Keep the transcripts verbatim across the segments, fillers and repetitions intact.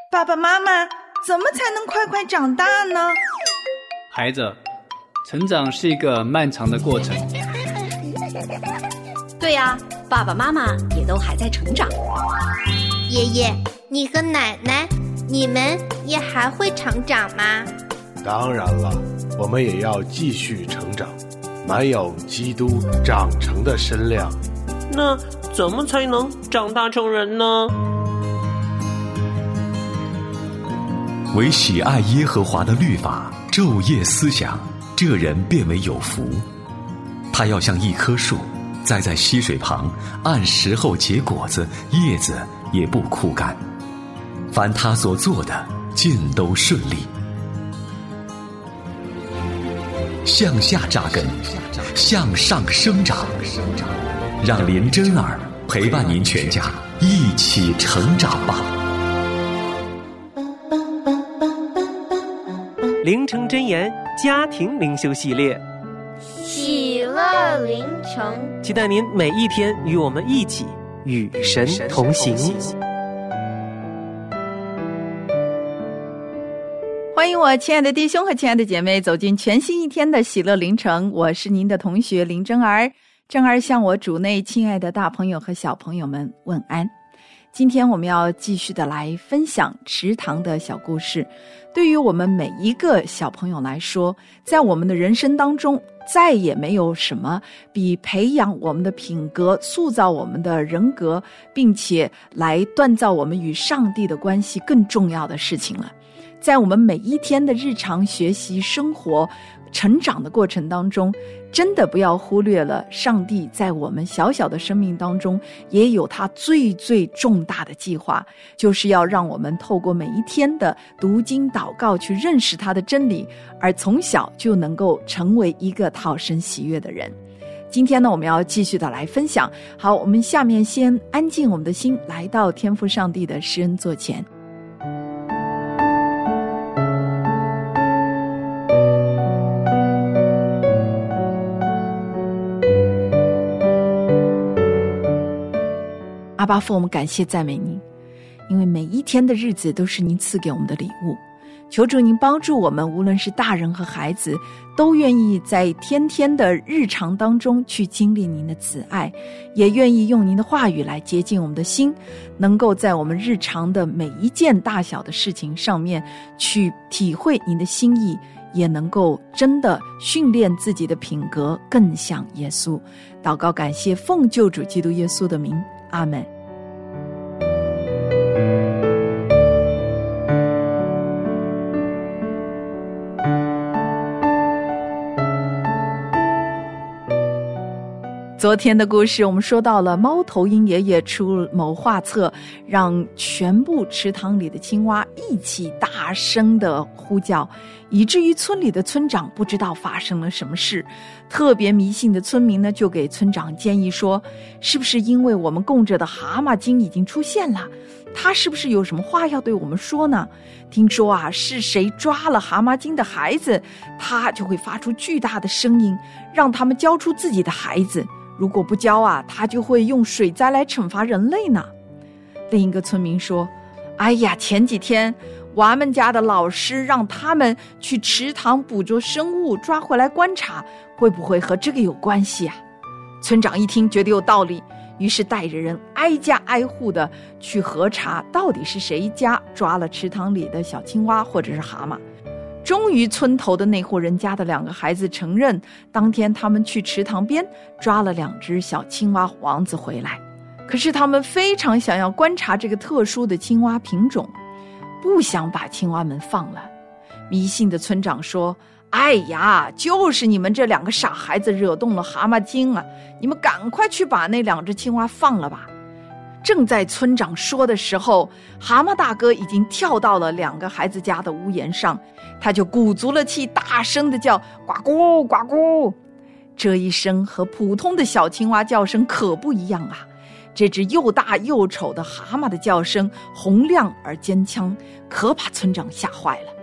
爸爸妈妈，怎么才能快快长大呢？ 孩子，成长是一个漫长的过程。 对呀，爸爸妈妈也都还在成长。 爷爷，你和奶奶，你们也还会成长吗？ 当然了，我们也要继续成长，满有基督长成的身量。 那怎么才能长大成人呢？ 唯喜爱耶和华的律法，昼夜思想，这人便为有福。他要像一棵树，栽在溪水旁，按时候结果子，叶子也不枯干。凡他所做的，尽都顺利。向下扎根，向上生长，让林真儿陪伴您全家一起成长吧。 灵城真言家庭灵修系列， 喜乐灵城， 期待您每一天与我们一起与神同行。 欢迎我亲爱的弟兄和亲爱的姐妹走进全新一天的喜乐灵城，我是您的同学林真儿。真儿向我主内亲爱的大朋友和小朋友们问安。今天我们要继续的来分享池塘的小故事。对于我们每一个小朋友来说，在我们的人生当中，再也没有什么比培养我们的品格、塑造我们的人格，并且来锻造我们与上帝的关系更重要的事情了。在我们每一天的日常学习、生活、成长的过程当中，真的不要忽略了上帝在我们小小的生命当中也有他最最重大的计划，就是要让我们透过每一天的读经祷告去认识他的真理，而从小就能够成为一个讨神喜悦的人。今天呢，我们要继续的来分享。好，我们下面先安静我们的心，来到天父上帝的施恩座前。阿爸父，我们感谢赞美您，因为每一天的日子都是您赐给我们的礼物。求主您帮助我们，无论是大人和孩子，都愿意在天天的日常当中去经历您的慈爱，也愿意用您的话语来洁净我们的心，能够在我们日常的每一件大小的事情上面去体会您的心意，也能够真的训练自己的品格更像耶稣。祷告感谢，奉救主基督耶稣的名，阿们。昨天的故事我们说到了猫头鹰爷爷出谋划策，让全部池塘里的青蛙一起大声的呼叫，以至于村里的村长不知道发生了什么事。特别迷信的村民呢，就给村长建议说，是不是因为我们供着的蛤蟆精已经出现了，他是不是有什么话要对我们说呢？听说啊，是谁抓了蛤蟆精的孩子，他就会发出巨大的声音，让他们交出自己的孩子，如果不交啊，他就会用水灾来惩罚人类呢。另一个村民说，哎呀，前几天我们家的老师让他们去池塘捕捉生物，抓回来观察，会不会和这个有关系啊？村长一听觉得有道理，于是带着人挨家挨户的去核查，到底是谁家抓了池塘里的小青蛙或者是蛤蟆。终于村头的那户人家的两个孩子承认，当天他们去池塘边抓了两只小青蛙王子回来，可是他们非常想要观察这个特殊的青蛙品种，不想把青蛙们放了。迷信的村长说，哎呀，就是你们这两个傻孩子惹动了蛤蟆精啊，你们赶快去把那两只青蛙放了吧。正在村长说的时候，蛤蟆大哥已经跳到了两个孩子家的屋檐上，他就鼓足了气，大声地叫，呱咕呱咕。这一声和普通的小青蛙叫声可不一样啊，这只又大又丑的蛤蟆的叫声洪亮而尖强，可把村长吓坏了。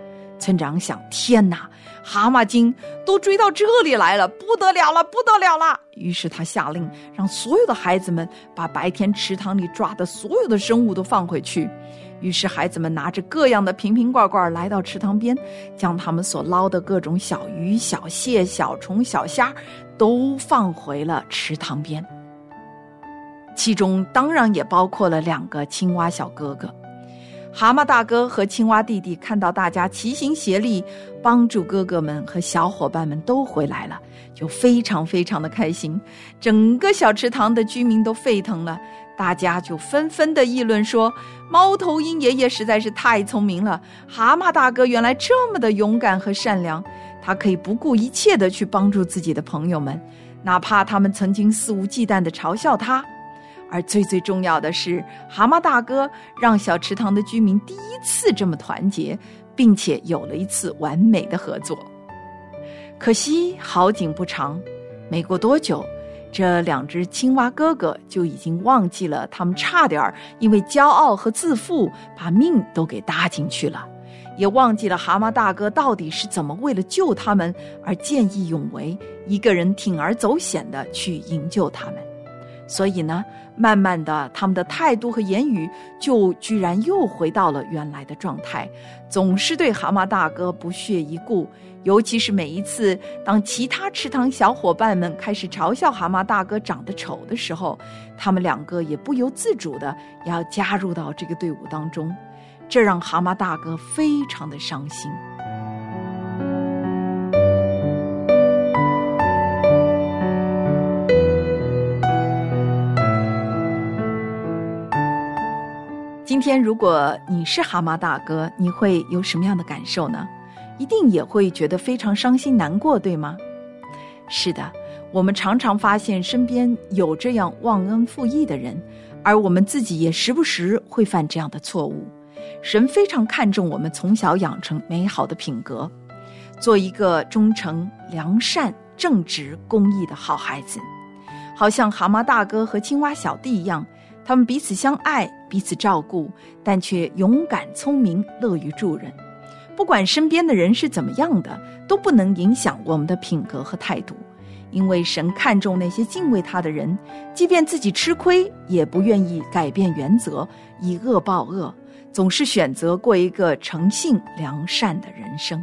村长想，天哪，蛤蟆精都追到这里来了，不得了了，不得了了。于是他下令让所有的孩子们把白天池塘里抓的所有的生物都放回去。于是孩子们拿着各样的瓶瓶罐罐来到池塘边，将他们所捞的各种小鱼、小蟹、小虫、小虾都放回了池塘边。其中当然也包括了两个青蛙小哥哥。蛤蟆大哥和青蛙弟弟看到大家齐心协力帮助哥哥们和小伙伴们都回来了，就非常非常的开心。整个小池塘的居民都沸腾了，大家就纷纷的议论说，猫头鹰爷爷实在是太聪明了，蛤蟆大哥原来这么的勇敢和善良，他可以不顾一切的去帮助自己的朋友们，哪怕他们曾经肆无忌惮的嘲笑他。而最最重要的是，蛤蟆大哥让小池塘的居民第一次这么团结，并且有了一次完美的合作。可惜好景不长，没过多久，这两只青蛙哥哥就已经忘记了他们差点因为骄傲和自负把命都给搭进去了，也忘记了蛤蟆大哥到底是怎么为了救他们而见义勇为，一个人铤而走险的去营救他们。所以呢，慢慢的他们的态度和言语就居然又回到了原来的状态，总是对蛤蟆大哥不屑一顾。尤其是每一次当其他池塘小伙伴们开始嘲笑蛤蟆大哥长得丑的时候，他们两个也不由自主的要加入到这个队伍当中，这让蛤蟆大哥非常的伤心。今天如果你是蛤蟆大哥，你会有什么样的感受呢？一定也会觉得非常伤心难过，对吗？是的，我们常常发现身边有这样忘恩负义的人，而我们自己也时不时会犯这样的错误。神非常看重我们从小养成美好的品格，做一个忠诚、良善、正直、公义的好孩子，好像蛤蟆大哥和青蛙小弟一样，他们彼此相爱，彼此照顾，但却勇敢、聪明，乐于助人。不管身边的人是怎么样的，都不能影响我们的品格和态度。因为神看重那些敬畏他的人，即便自己吃亏，也不愿意改变原则，以恶报恶，总是选择过一个诚信良善的人生。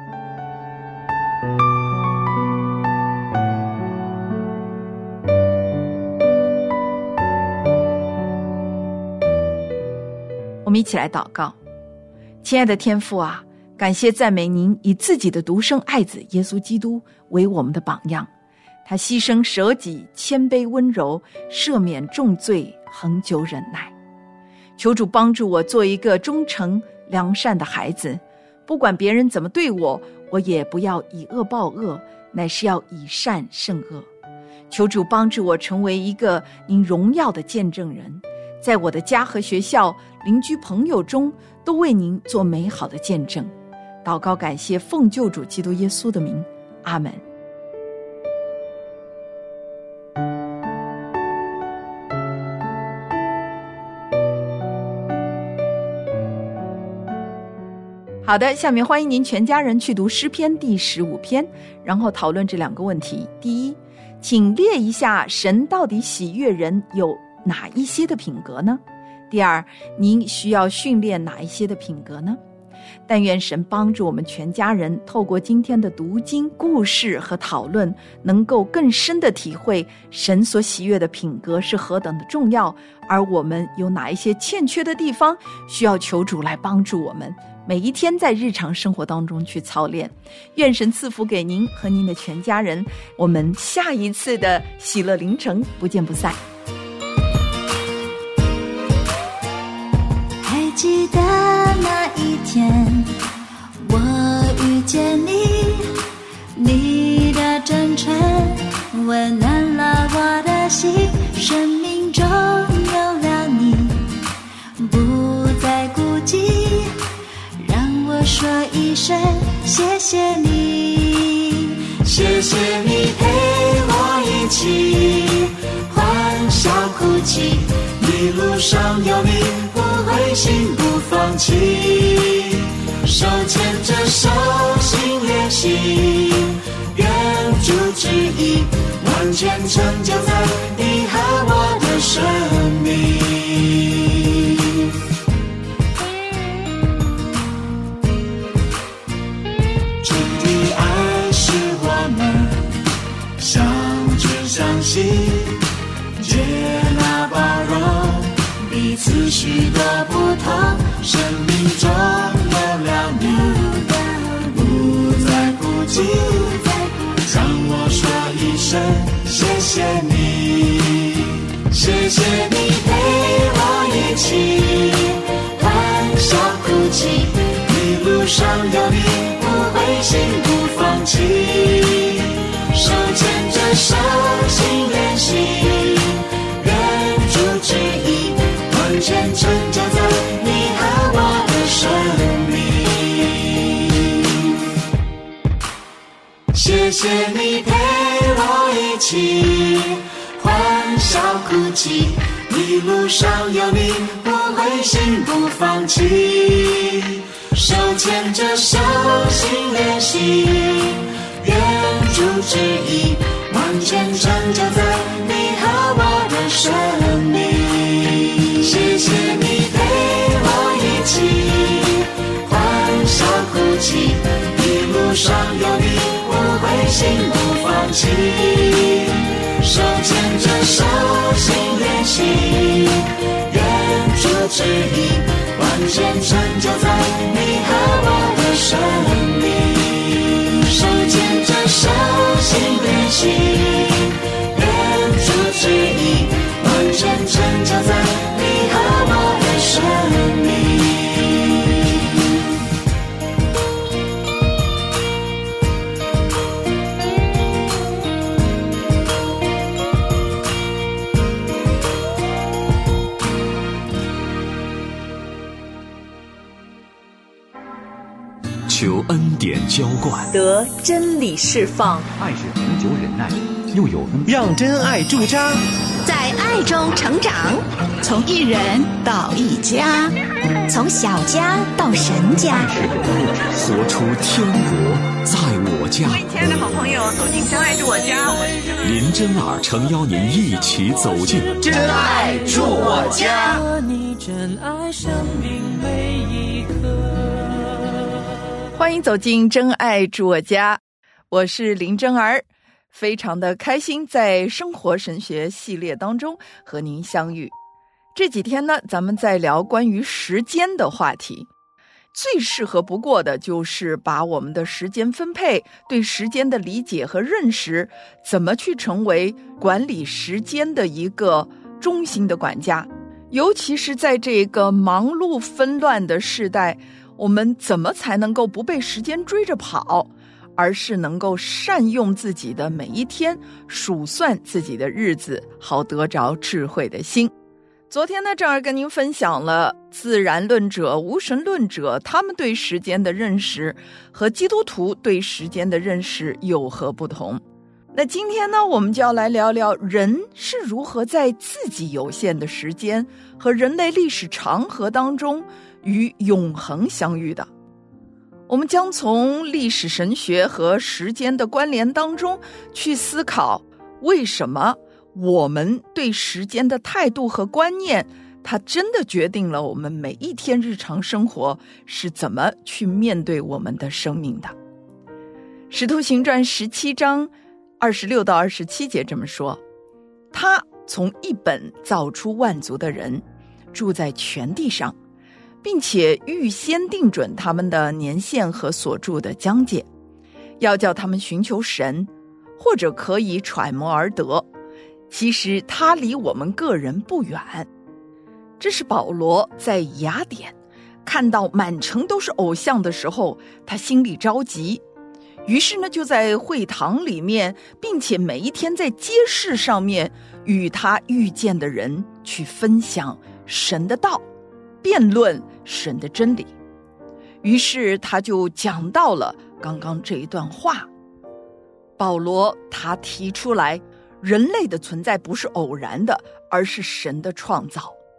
我们一起来祷告。亲爱的天父啊，感谢赞美您以自己的独生爱子耶稣基督为我们的榜样，他牺牲舍己，谦卑温柔，赦免重罪，恒久忍耐。求主帮助我做一个忠诚良善的孩子，不管别人怎么对我，我也不要以恶报恶，乃是要以善胜恶。求主帮助我成为一个您荣耀的见证人，在我的家和学校、邻居朋友中都为您做美好的见证。祷告感谢奉救主基督耶稣的名，阿们。好的，下面欢迎您全家人去读诗篇第十五篇，然后讨论这两个问题。第一，请列一下神到底喜悦人有哪一些的品格呢？第二，您需要训练哪一些的品格呢？但愿神帮助我们全家人透过今天的读经故事和讨论，能够更深的体会神所喜悦的品格是何等的重要，而我们有哪一些欠缺的地方需要求主来帮助我们，每一天在日常生活当中去操练。愿神赐福给您和您的全家人，我们下一次的喜乐凌晨不见不散。 还记得那一天我遇见你，你的真诚温暖了我的心，生命中有了你，不再孤寂，让我说一声谢谢你，谢谢你陪我一起欢笑哭泣，一路上有你不灰心不放弃， 手牵着手，心连心，愿主旨意完全成就在你和我的生命。主的爱使我们相知相惜，接纳包容彼此许多不同，生命中有了你，不再孤寂，让我说一声谢谢你，谢谢你陪我一起欢笑哭泣，一路上有你不灰心不放弃，手牵着手心连心，愿主旨意完全成就在你和我的生命。谢谢你陪我一起欢笑哭泣，一路上有你不灰心不放弃，手牵着手心连心，愿主旨意完全成就在你和我的生命。谢谢你陪我一起欢笑哭泣，一路上有你不灰心不放弃，手牵着手心连心，愿主旨意完全成就在你和我的生命。手牵着手心连心，愿主旨意完全成就在你和我的生命。 求恩典浇灌， 得真理释放， 爱是恒久忍耐，又有恩， 让真爱驻扎， 在爱中成长， 从一人到一家， 从小家到神家， 活出天国在我家。 各位亲爱的好朋友，走进真爱住我家，我是林真儿诚邀您一起走进真爱住我家。 你真爱生命每一刻。 欢迎走进真爱住我家，我是林真儿，非常的开心在生活神学系列当中和您相遇。这几天呢，咱们在聊关于时间的话题，最适合不过的就是把我们的时间分配，对时间的理解和认识，怎么去成为管理时间的一个中心的管家。尤其是在这个忙碌纷乱的时代，我们怎么才能够不被时间追着跑，而是能够善用自己的每一天，数算自己的日子，好得着智慧的心。昨天呢，正儿跟您分享了自然论者、无神论者他们对时间的认识和基督徒对时间的认识有何不同。那今天呢，我们就要来聊聊人是如何在自己有限的时间和人类历史长河当中与永恒相遇的。我们将从历史神学和时间的关联当中去思考，为什么我们对时间的态度和观念，它真的决定了我们每一天日常生活是怎么去面对我们的生命的。使徒行传十七章二十六到二十七节这么说，他从一本造出万族的人，住在全地上，并且预先定准他们的年限和所住的疆界，要叫他们寻求神，或者可以揣摩而得。其实他离我们个人不远。这是保罗在雅典看到满城都是偶像的时候，他心里着急，于是呢，就在会堂里面，并且每一天在街市上面与他遇见的人去分享神的道，辩论神的真理。于是他就讲到了刚刚这一段话。保罗他提出来，人类的存在不是偶然的，而是神的创造。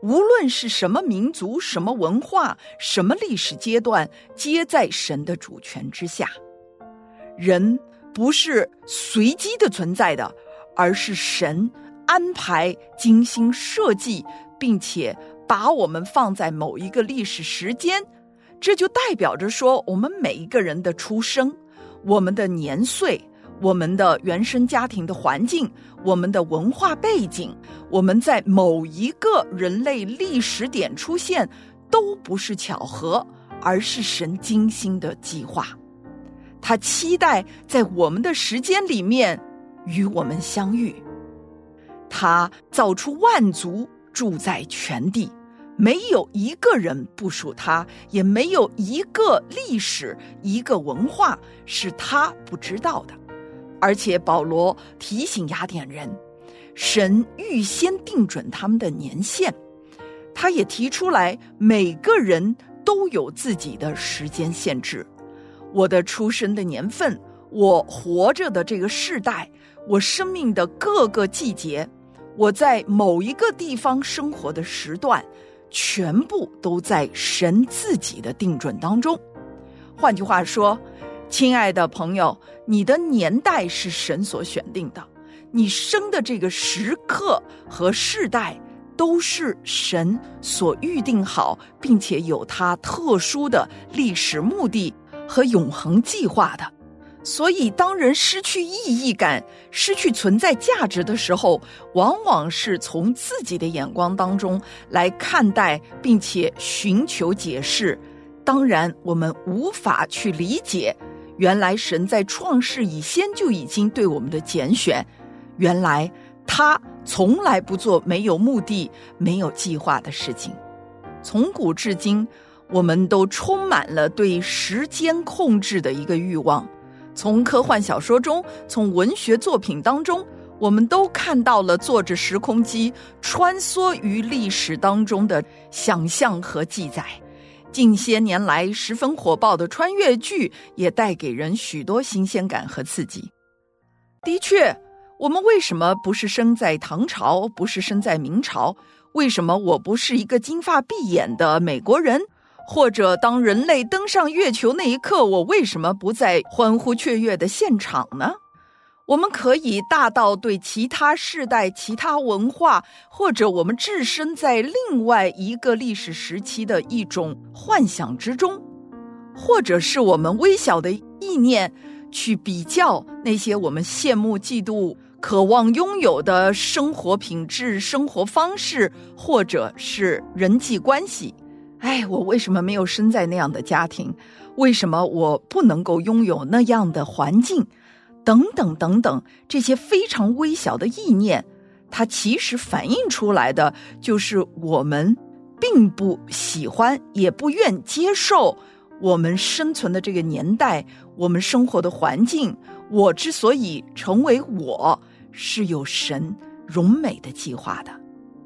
无论是什么民族、什么文化、什么历史阶段，皆在神的主权之下。人不是随机的存在的，而是神安排、精心设计，并且把我们放在某一个历史时间。这就代表着说，我们每一个人的出生，我们的年岁，我们的原生家庭的环境，我们的文化背景，我们在某一个人类历史点出现，都不是巧合，而是神精心的计划。他期待在我们的时间里面与我们相遇。他造出万族，住在全地，没有一个人不属他，也没有一个历史、一个文化是他不知道的。而且保罗提醒雅典人，神预先定准他们的年限，他也提出来每个人都有自己的时间限制。我的出生的年份，我活着的这个世代，我生命的各个季节，我在某一个地方生活的时段，全部都在神自己的定准当中。换句话说，亲爱的朋友，你的年代是神所选定的，你生的这个时刻和世代都是神所预定好，并且有他特殊的历史目的和永恒计划的。所以当人失去意义感、失去存在价值的时候，往往是从自己的眼光当中来看待，并且寻求解释。当然我们无法去理解，原来神在创世以先就已经对我们的拣选，原来他从来不做没有目的、没有计划的事情。从古至今，我们都充满了对时间控制的一个欲望。从科幻小说中，从文学作品当中，我们都看到了坐着时空机穿梭于历史当中的想象和记载。近些年来十分火爆的穿越剧也带给人许多新鲜感和刺激。的确，我们为什么不是生在唐朝，不是生在明朝？为什么我不是一个金发碧眼的美国人？或者当人类登上月球那一刻，我为什么不在欢呼雀跃的现场呢？我们可以大到对其他世代、其他文化，或者我们置身在另外一个历史时期的一种幻想之中，或者是我们微小的意念去比较那些我们羡慕、嫉妒、渴望拥有的生活品质、生活方式，或者是人际关系。哎，我为什么没有生在那样的家庭？为什么我不能够拥有那样的环境？等等等等，这些非常微小的意念，它其实反映出来的就是我们并不喜欢，也不愿接受我们生存的这个年代，我们生活的环境。我之所以成为我，是有神荣美的计划的。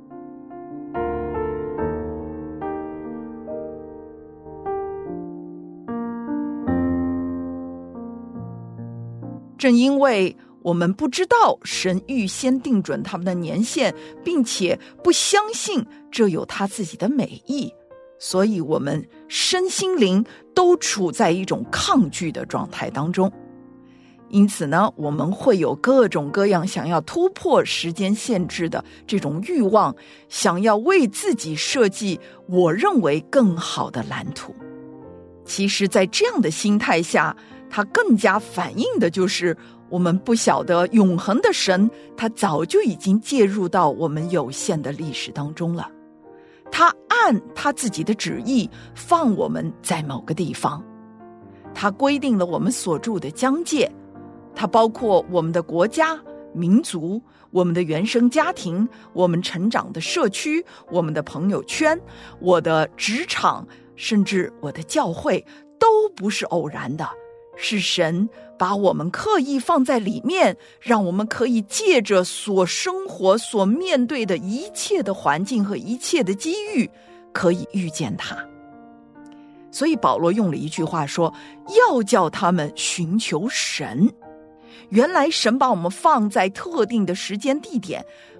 正因为我们不知道神预先定准他们的年限，并且不相信这有他自己的美意，所以我们身心灵都处在一种抗拒的状态当中。因此呢，我们会有各种各样想要突破时间限制的这种欲望，想要为自己设计我认为更好的蓝图。其实在这样的心态下，它更加反映的就是我们不晓得永恒的神，他早就已经介入到我们有限的历史当中了。他按他自己的旨意放我们在某个地方，他规定了我们所住的疆界，它包括我们的国家、民族、我们的原生家庭、我们成长的社区、我们的朋友圈、我的职场，甚至我的教会，都不是偶然的，是神把我们刻意放在里面，让我们可以借着所生活、所面对的一切的环境和一切的机遇，可以遇见他。所以保罗用了一句话说，要叫他们寻求神。原来神把我们放在特定的时间地点，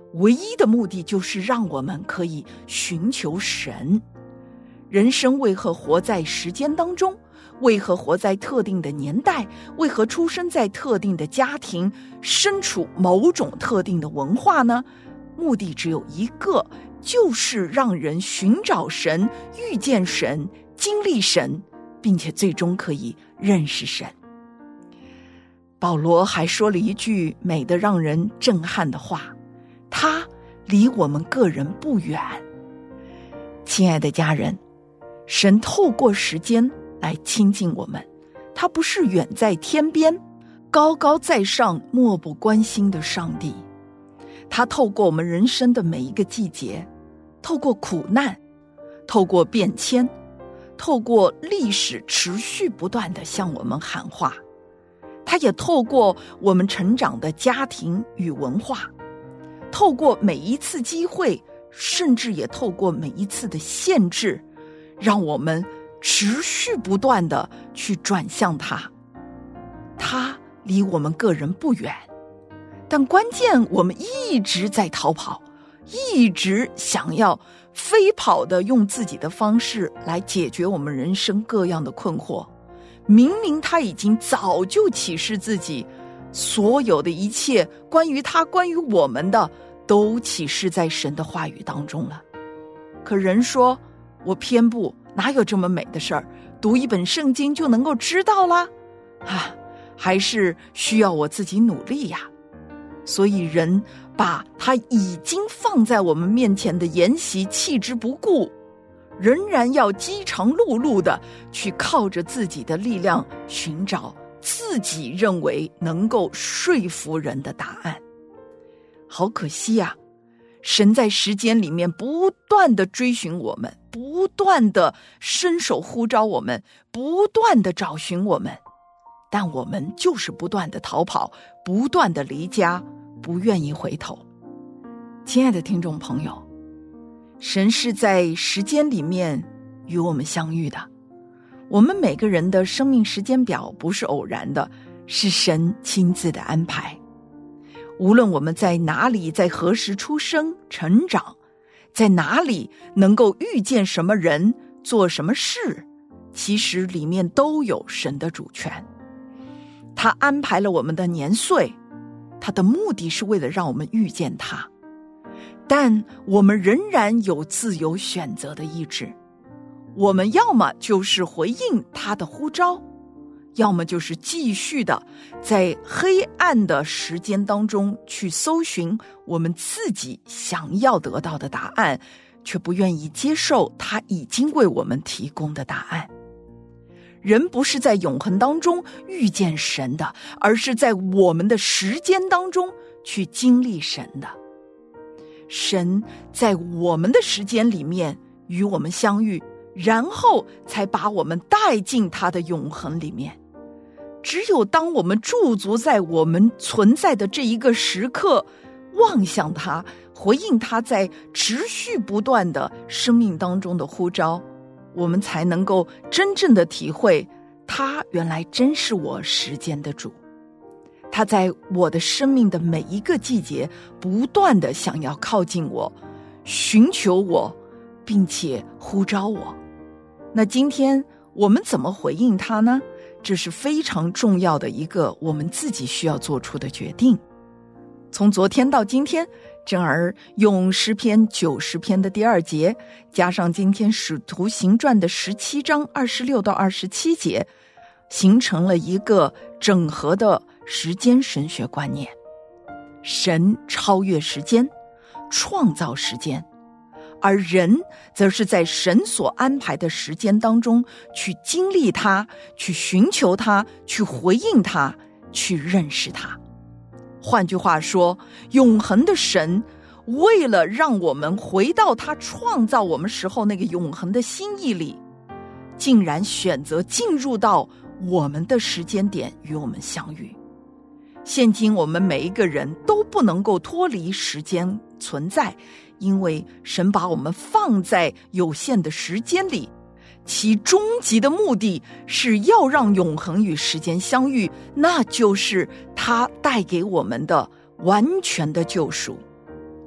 唯一的目的就是让我们可以寻求神。人生为何活在时间当中？为何活在特定的年代？为何出生在特定的家庭，身处某种特定的文化呢？目的只有一个，就是让人寻找神，遇见神，经历神，并且最终可以认识神。保罗还说了一句美得让人震撼的话，他离我们个人不远。亲爱的家人，神透过时间来亲近我们，他不是远在天边，高高在上，漠不关心的上帝。他透过我们人生的每一个季节，透过苦难，透过变迁，透过历史持续不断地向我们喊话。他也透过我们成长的家庭与文化，透过每一次机会，甚至也透过每一次的限制，让我们持续不断地去转向他。他离我们个人不远，但关键我们一直在逃跑，一直想要飞跑的用自己的方式来解决我们人生各样的困惑。明明他已经早就启示自己，所有的一切关于他关于我们的都启示在神的话语当中了。可人说，我偏不，哪有这么美的事儿？读一本圣经就能够知道啦？啊，还是需要我自己努力呀。所以人把他已经放在我们面前的筵席弃之不顾，仍然要饥肠辘辘的去靠着自己的力量寻找自己认为能够说服人的答案。好可惜啊，神在时间里面不断的追寻我们，不断的伸手呼召我们，不断的找寻我们，但我们就是不断的逃跑，不断的离家，不愿意回头。亲爱的听众朋友，神是在时间里面与我们相遇的。我们每个人的生命时间表不是偶然的，是神亲自的安排。无论我们在哪里，在何时出生成长，在哪里能够遇见什么人，做什么事，其实里面都有神的主权。他安排了我们的年岁，他的目的是为了让我们遇见他，但我们仍然有自由选择的意志。我们要么就是回应他的呼召，要么就是继续的在黑暗的时间当中去搜寻我们自己想要得到的答案，却不愿意接受他已经为我们提供的答案。人不是在永恒当中遇见神的，而是在我们的时间当中去经历神的。神在我们的时间里面与我们相遇，然后才把我们带进他的永恒里面。只有当我们驻足在我们存在的这一个时刻，望向他，回应他在持续不断的生命当中的呼召，我们才能够真正的体会，他原来真是我时间的主。他在我的生命的每一个季节不断的想要靠近我，寻求我，并且呼召我。那今天我们怎么回应他呢？这是非常重要的一个我们自己需要做出的决定。从昨天到今天，珍儿用诗篇九十篇的第二节，加上今天使徒行传的十七章二十六到二十七节，形成了一个整合的时间神学观念。神超越时间，创造时间，而人则是在神所安排的时间当中去经历他，去寻求他，去回应他，去认识他。换句话说，永恒的神为了让我们回到他创造我们时候那个永恒的心意里，竟然选择进入到我们的时间点与我们相遇。现今我们每一个人都不能够脱离时间存在，因为神把我们放在有限的时间里，其终极的目的是要让永恒与时间相遇，那就是他带给我们的完全的救赎。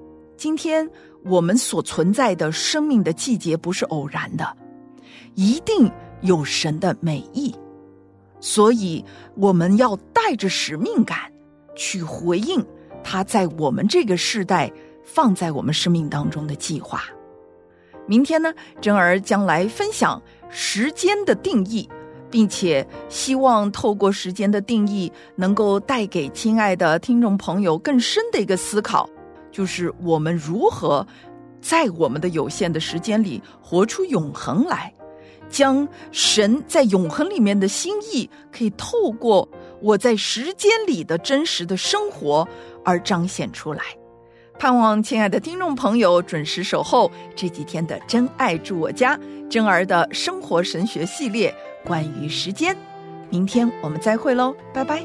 今天我们所存在的生命的季节不是偶然的，一定有神的美意，所以我们要带着使命感去回应他在我们这个世代放在我们生命当中的计划。明天呢，珍儿将来分享时间的定义，并且希望透过时间的定义能够带给亲爱的听众朋友更深的一个思考，就是我们如何在我们的有限的时间里活出永恒来，将神在永恒里面的心意可以透过我在时间里的真实的生活而彰显出来。盼望亲爱的听众朋友准时守候这几天的真爱住我家珍儿的生活神学系列，关于时间。明天我们再会喽，拜拜。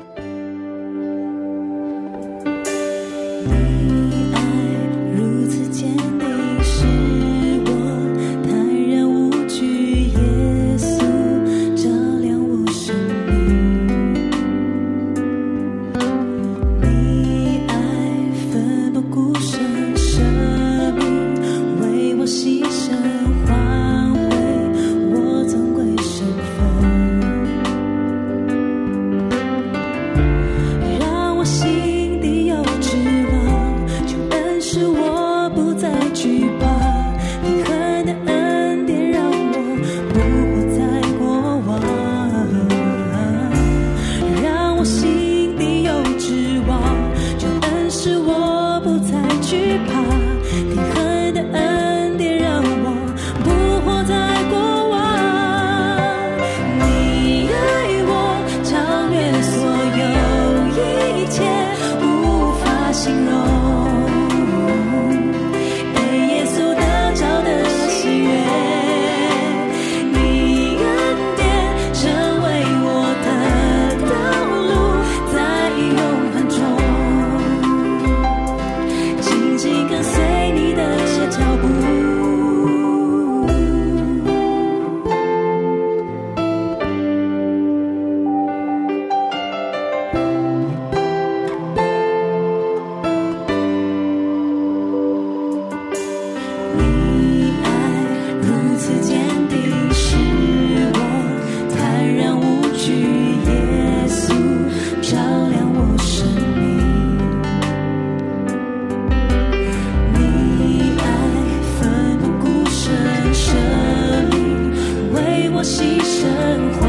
牺牲。